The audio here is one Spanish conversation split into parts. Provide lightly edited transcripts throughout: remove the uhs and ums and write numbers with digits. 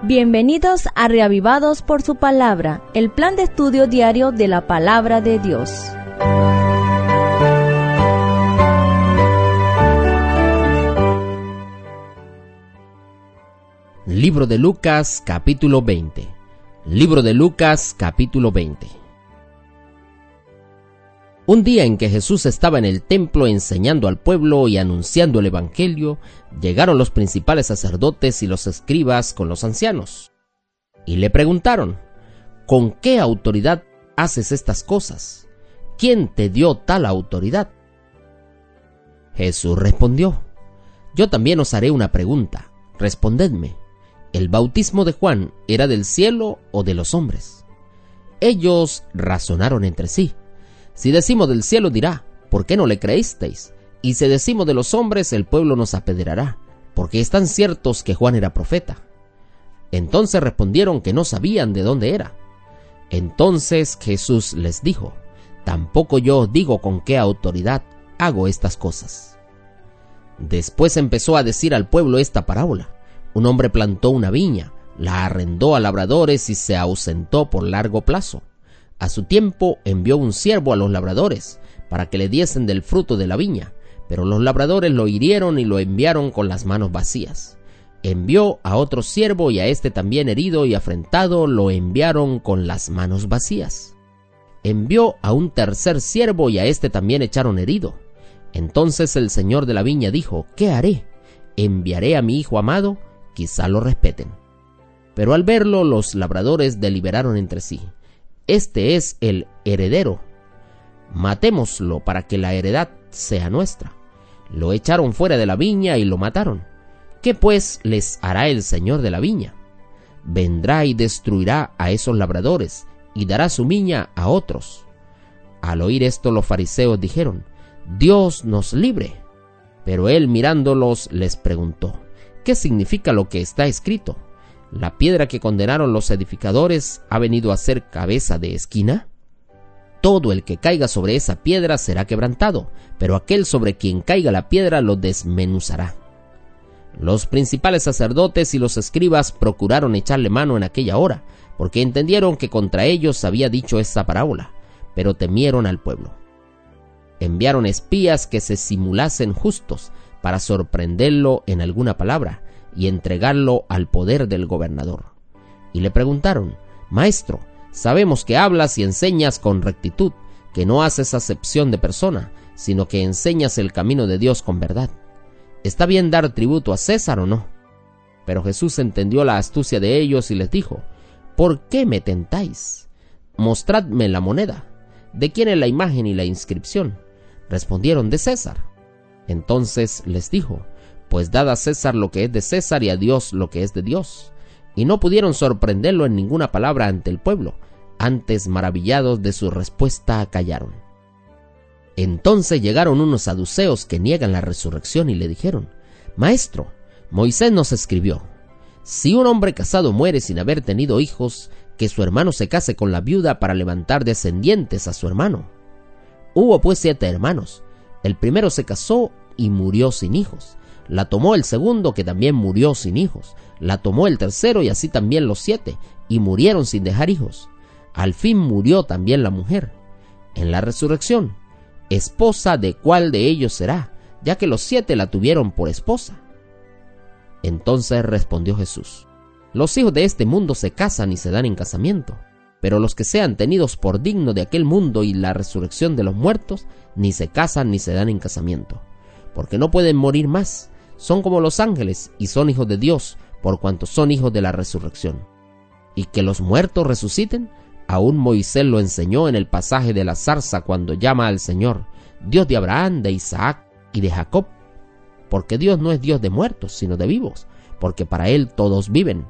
Bienvenidos a Reavivados por su Palabra, el plan de estudio diario de la Palabra de Dios. Libro de Lucas, capítulo 20. Libro de Lucas, capítulo 20. Un día en que Jesús estaba en el templo enseñando al pueblo y anunciando el evangelio, llegaron los principales sacerdotes y los escribas con los ancianos. Y le preguntaron: ¿con qué autoridad haces estas cosas? ¿Quién te dio tal autoridad? Jesús respondió: yo también os haré una pregunta. Respondedme. ¿El bautismo de Juan era del cielo o de los hombres? Ellos razonaron entre sí. Si decimos del cielo, dirá: ¿por qué no le creísteis? Y si decimos de los hombres, el pueblo nos apedreará, porque están ciertos que Juan era profeta. Entonces respondieron que no sabían de dónde era. Entonces Jesús les dijo: tampoco yo os digo con qué autoridad hago estas cosas. Después empezó a decir al pueblo esta parábola: un hombre plantó una viña, la arrendó a labradores y se ausentó por largo plazo. A su tiempo envió un siervo a los labradores para que le diesen del fruto de la viña, pero los labradores lo hirieron y lo enviaron con las manos vacías. Envió a otro siervo y a este también herido y afrentado lo enviaron con las manos vacías. Envió a un tercer siervo y a este también echaron herido. Entonces el señor de la viña dijo: ¿qué haré? Enviaré a mi hijo amado, quizá lo respeten. Pero al verlo los labradores deliberaron entre sí: este es el heredero, matémoslo para que la heredad sea nuestra. Lo echaron fuera de la viña y lo mataron. ¿Qué pues les hará el señor de la viña? Vendrá y destruirá a esos labradores y dará su viña a otros. Al oír esto los fariseos dijeron: Dios nos libre. Pero él mirándolos les preguntó: ¿qué significa lo que está escrito? ¿La piedra que condenaron los edificadores ha venido a ser cabeza de esquina? Todo el que caiga sobre esa piedra será quebrantado, pero aquel sobre quien caiga la piedra lo desmenuzará. Los principales sacerdotes y los escribas procuraron echarle mano en aquella hora, porque entendieron que contra ellos había dicho esta parábola, pero temieron al pueblo. Enviaron espías que se simulasen justos para sorprenderlo en alguna palabra y entregarlo al poder del gobernador. Y le preguntaron: Maestro, sabemos que hablas y enseñas con rectitud, que no haces acepción de persona, sino que enseñas el camino de Dios con verdad. ¿Está bien dar tributo a César o no? Pero Jesús entendió la astucia de ellos y les dijo: ¿por qué me tentáis? Mostradme la moneda. ¿De quién es la imagen y la inscripción? Respondieron: de César. Entonces les dijo: pues dad a César lo que es de César y a Dios lo que es de Dios. Y no pudieron sorprenderlo en ninguna palabra ante el pueblo, antes maravillados de su respuesta callaron. Entonces llegaron unos saduceos que niegan la resurrección y le dijeron: Maestro, Moisés nos escribió: si un hombre casado muere sin haber tenido hijos, que su hermano se case con la viuda para levantar descendientes a su hermano. Hubo pues 7 hermanos. El primero se casó y murió sin hijos. La tomó el segundo, que también murió sin hijos. La tomó el tercero, y así también los 7, y murieron sin dejar hijos. Al fin murió también la mujer. En la resurrección, ¿esposa de cuál de ellos será? Ya que los 7 la tuvieron por esposa. Entonces respondió Jesús: los hijos de este mundo se casan y se dan en casamiento, pero los que sean tenidos por digno de aquel mundo y la resurrección de los muertos, ni se casan ni se dan en casamiento, porque no pueden morir más. Son como los ángeles y son hijos de Dios, por cuanto son hijos de la resurrección. Y que los muertos resuciten, aún Moisés lo enseñó en el pasaje de la zarza cuando llama al Señor Dios de Abraham, de Isaac y de Jacob. Porque Dios no es Dios de muertos, sino de vivos, porque para Él todos viven.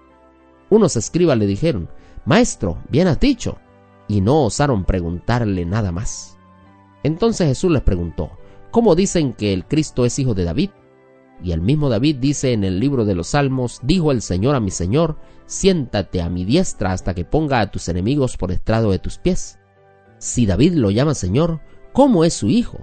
Unos escribas le dijeron: Maestro, bien has dicho, y no osaron preguntarle nada más. Entonces Jesús les preguntó: ¿cómo dicen que el Cristo es hijo de David? Y el mismo David dice en el libro de los Salmos: dijo el Señor a mi Señor: siéntate a mi diestra hasta que ponga a tus enemigos por estrado de tus pies. Si David lo llama Señor, ¿cómo es su hijo?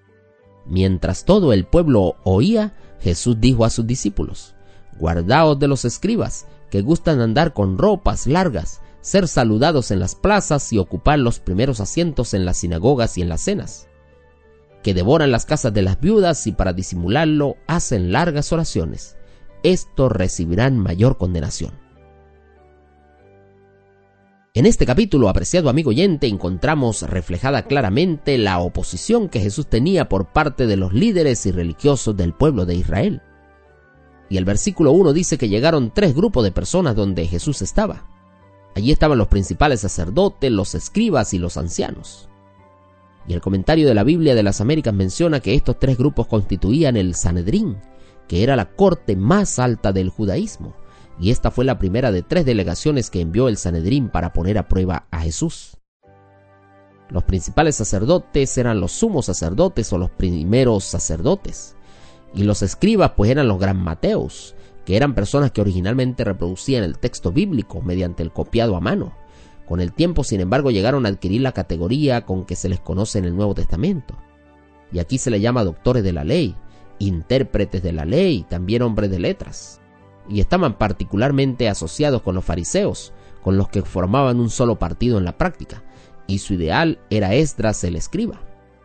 Mientras todo el pueblo oía, Jesús dijo a sus discípulos: guardaos de los escribas, que gustan andar con ropas largas, ser saludados en las plazas y ocupar los primeros asientos en las sinagogas y en las cenas, que devoran las casas de las viudas y para disimularlo hacen largas oraciones. Estos recibirán mayor condenación. En este capítulo, apreciado amigo oyente, encontramos reflejada claramente la oposición que Jesús tenía por parte de los líderes y religiosos del pueblo de Israel. Y el versículo 1 dice que llegaron 3 grupos de personas donde Jesús estaba. Allí estaban los principales sacerdotes, los escribas y los ancianos. Y el comentario de la Biblia de las Américas menciona que estos 3 grupos constituían el Sanedrín, que era la corte más alta del judaísmo. Y esta fue la primera de 3 delegaciones que envió el Sanedrín para poner a prueba a Jesús. Los principales sacerdotes eran los sumos sacerdotes o los primeros sacerdotes, y los escribas pues eran los grammateos, que eran personas que originalmente reproducían el texto bíblico mediante el copiado a mano. Con el tiempo, sin embargo, llegaron a adquirir la categoría con que se les conoce en el Nuevo Testamento, y aquí se les llama doctores de la ley, intérpretes de la ley, también hombres de letras. Y estaban particularmente asociados con los fariseos, con los que formaban un solo partido en la práctica, y su ideal era Esdras el escriba.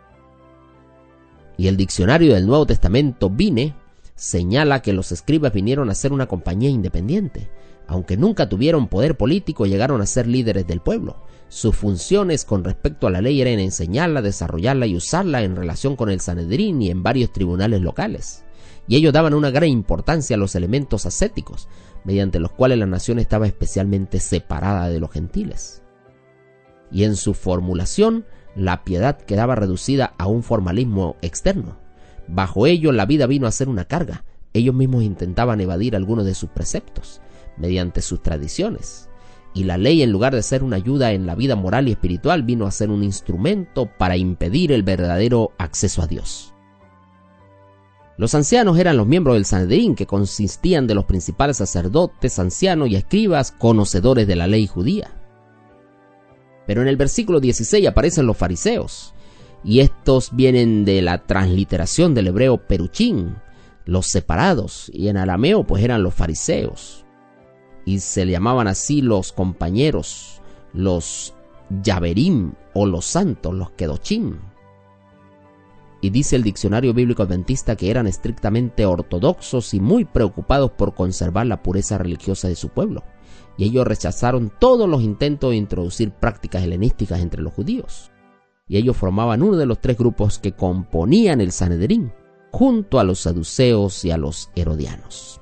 Y el diccionario del Nuevo Testamento, Vine, señala que los escribas vinieron a ser una compañía independiente. Aunque nunca tuvieron poder político, llegaron a ser líderes del pueblo. Sus funciones con respecto a la ley eran enseñarla, desarrollarla y usarla en relación con el Sanedrín y en varios tribunales locales. Y ellos daban una gran importancia a los elementos ascéticos, mediante los cuales la nación estaba especialmente separada de los gentiles. Y en su formulación, la piedad quedaba reducida a un formalismo externo. Bajo ello, la vida vino a ser una carga. Ellos mismos intentaban evadir algunos de sus preceptos, mediante sus tradiciones. Y la ley, en lugar de ser una ayuda en la vida moral y espiritual, vino a ser un instrumento para impedir el verdadero acceso a Dios. Los ancianos eran los miembros del Sanedrín, que consistían de los principales sacerdotes, ancianos y escribas conocedores de la ley judía. Pero en el versículo 16 aparecen los fariseos, y estos vienen de la transliteración del hebreo peruchín, los separados, y en arameo pues eran los fariseos, y se le llamaban así los compañeros, los yaverim o los santos, los kedochim. Y dice el diccionario bíblico adventista que eran estrictamente ortodoxos y muy preocupados por conservar la pureza religiosa de su pueblo. Y ellos rechazaron todos los intentos de introducir prácticas helenísticas entre los judíos. Y ellos formaban uno de los 3 grupos que componían el Sanedrín, junto a los saduceos y a los herodianos.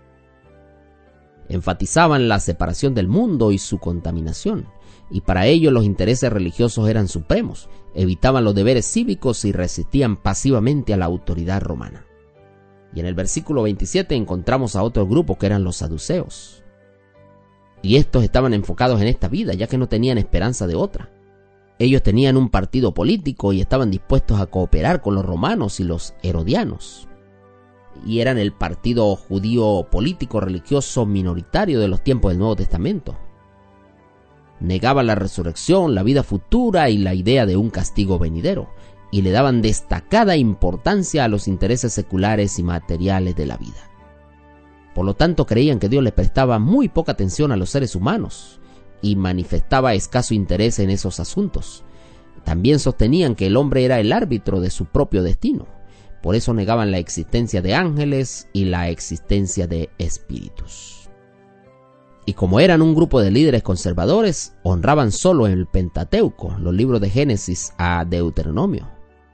Enfatizaban la separación del mundo y su contaminación, y para ellos los intereses religiosos eran supremos, evitaban los deberes cívicos y resistían pasivamente a la autoridad romana. Y en el versículo 27 encontramos a otro grupo que eran los saduceos. Y estos estaban enfocados en esta vida, ya que no tenían esperanza de otra. Ellos tenían un partido político y estaban dispuestos a cooperar con los romanos y los herodianos. Y eran el partido judío político religioso minoritario de los tiempos del Nuevo Testamento. Negaban la resurrección, la vida futura y la idea de un castigo venidero, y le daban destacada importancia a los intereses seculares y materiales de la vida. Por lo tanto, creían que Dios les prestaba muy poca atención a los seres humanos y manifestaba escaso interés en esos asuntos. También sostenían que el hombre era el árbitro de su propio destino. Por eso negaban la existencia de ángeles y la existencia de espíritus. Y como eran un grupo de líderes conservadores, honraban solo el Pentateuco, los libros de Génesis a Deuteronomio.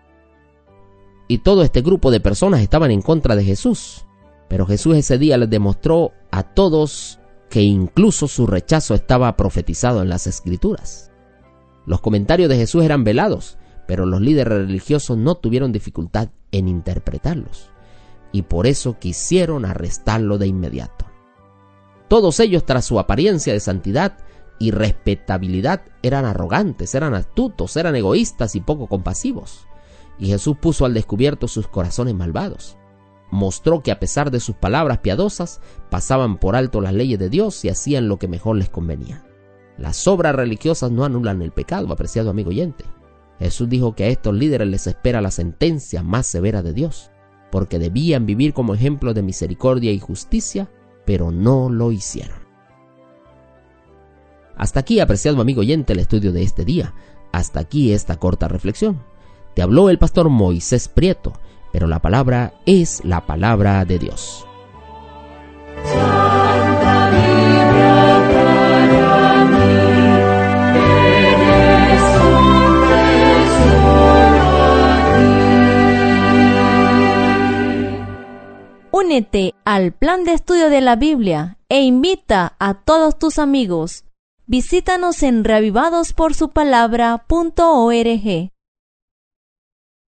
Y todo este grupo de personas estaban en contra de Jesús. Pero Jesús ese día les demostró a todos que incluso su rechazo estaba profetizado en las Escrituras. Los comentarios de Jesús eran velados, pero los líderes religiosos no tuvieron dificultad en interpretarlos, y por eso quisieron arrestarlo de inmediato. Todos ellos, tras su apariencia de santidad y respetabilidad, eran arrogantes, eran astutos, eran egoístas y poco compasivos. Y Jesús puso al descubierto sus corazones malvados. Mostró que a pesar de sus palabras piadosas, pasaban por alto las leyes de Dios y hacían lo que mejor les convenía. Las obras religiosas no anulan el pecado, apreciado amigo oyente. Jesús dijo que a estos líderes les espera la sentencia más severa de Dios, porque debían vivir como ejemplos de misericordia y justicia, pero no lo hicieron. Hasta aquí, apreciado amigo oyente, el estudio de este día. Hasta aquí esta corta reflexión. Te habló el pastor Moisés Prieto, pero la palabra es la palabra de Dios. Santa Biblia para mí, eres un tesoro a ti. Únete al plan de estudio de la Biblia e invita a todos tus amigos. Visítanos en reavivadosporsupalabra.org.